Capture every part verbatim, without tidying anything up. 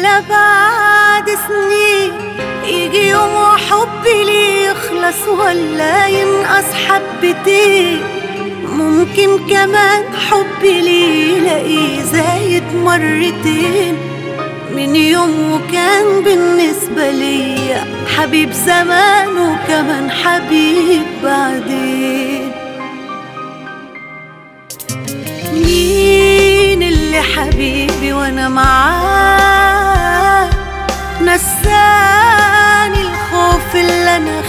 ولا بعد سنين يجي يوم وحبي ليه يخلص ولا ينقص حبتين. ممكن كمان حبي ليه يلاقيه زايد مرتين من يوم وكان بالنسبة ليا حبيب زمان وكمان حبيب بعدين. مين اللي حبيبي وانا معاه نساني الخوف اللي انا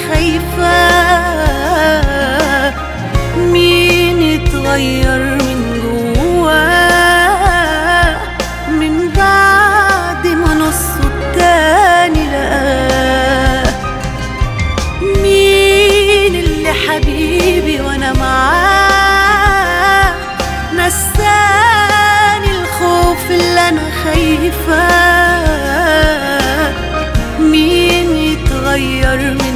خايفاه؟ مين اتغير من جواه من بعد ما نصه التاني لقاه؟ مين اللي حبيبي وانا معاه نساني الخوف اللي انا خايفاه؟ مين يتغير من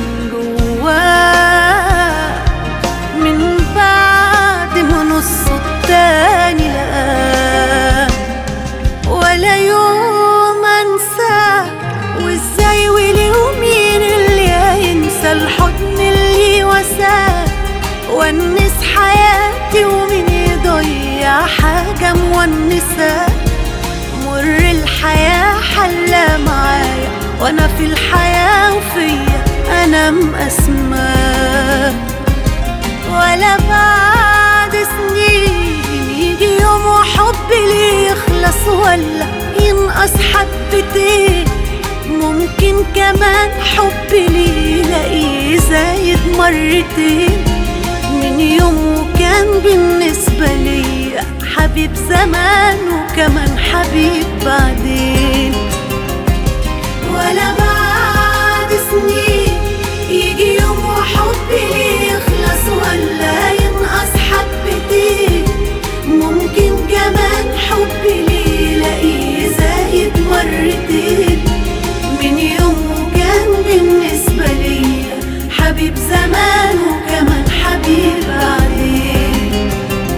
جواه من بعد ما نصه التاني لقاه؟ ولا يوم انساه وازاي وليه ومين اللي هينسى الحضن اللي وساه ونس حياتي ومين يضيع حاجة مونساه؟ مر الحياة حلى معايا وانا في الحياة وفيا انا مقسماه. ولا بعد سنين يجي يوم وحبي ليه يخلص ولا ينقص حبتين. ممكن كمان حبي ليه يلاقيه زايد مرتين من يوم وكان بالنسبة ليا حبيب زمان وكمان حبيب بعدين. ولا بعد سنين يجي يوم وحبي ليه يخلص ولا ينقص حبتين. ممكن كمان حبي ليه يلاقيه زايد مرتين من يوم وكان بالنسبة ليا حبيب زمان وكمان حبيب بعدين.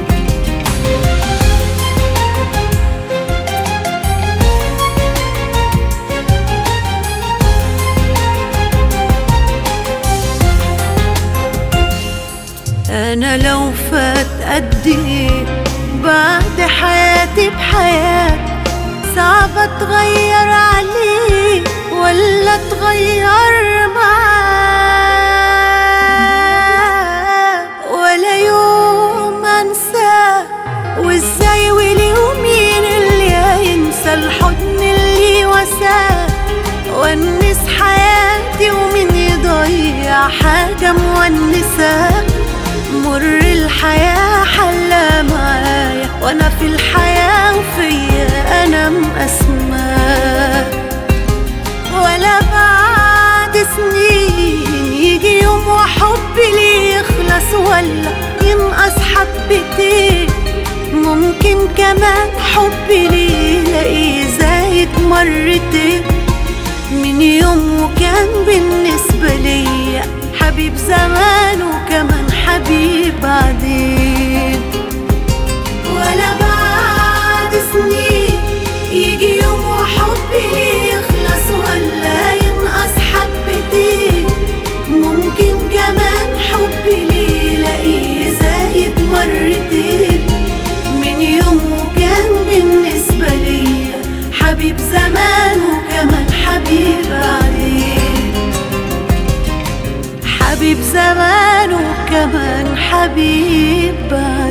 أنا لو فات قد إيه بعد حياتي بحياة صعب أتغير عليه ولا أتغير معاه؟ ولا يوم أنساه وإزاي وليه ومين اللي هينسى الحضن اللي وساه ونس حياتي ومين يضيع حاجة مونساه؟ مر الحياة حلى معايا وانا في الحياة وفيا انا مقسماه. ولا بعد سنين يجي يوم وحبي ليه يخلص ولا ينقص حبتين. ممكن كمان حبي ليه يلاقيه زايد مرتين من يوم وكان بالنسبة ليا حبيب زمان وكمان حبيب بعدين. ولا بعد سنين يجي يوم وحبي ليه يخلص ولا ينقص حبتين. ممكن كمان حبي ليه يلاقيه زايد مرتين من يوم وكان بالنسبة ليا حبيب زمان وكمان حبيب بعدين. حبيب زمان وكمان حبيب بعدين.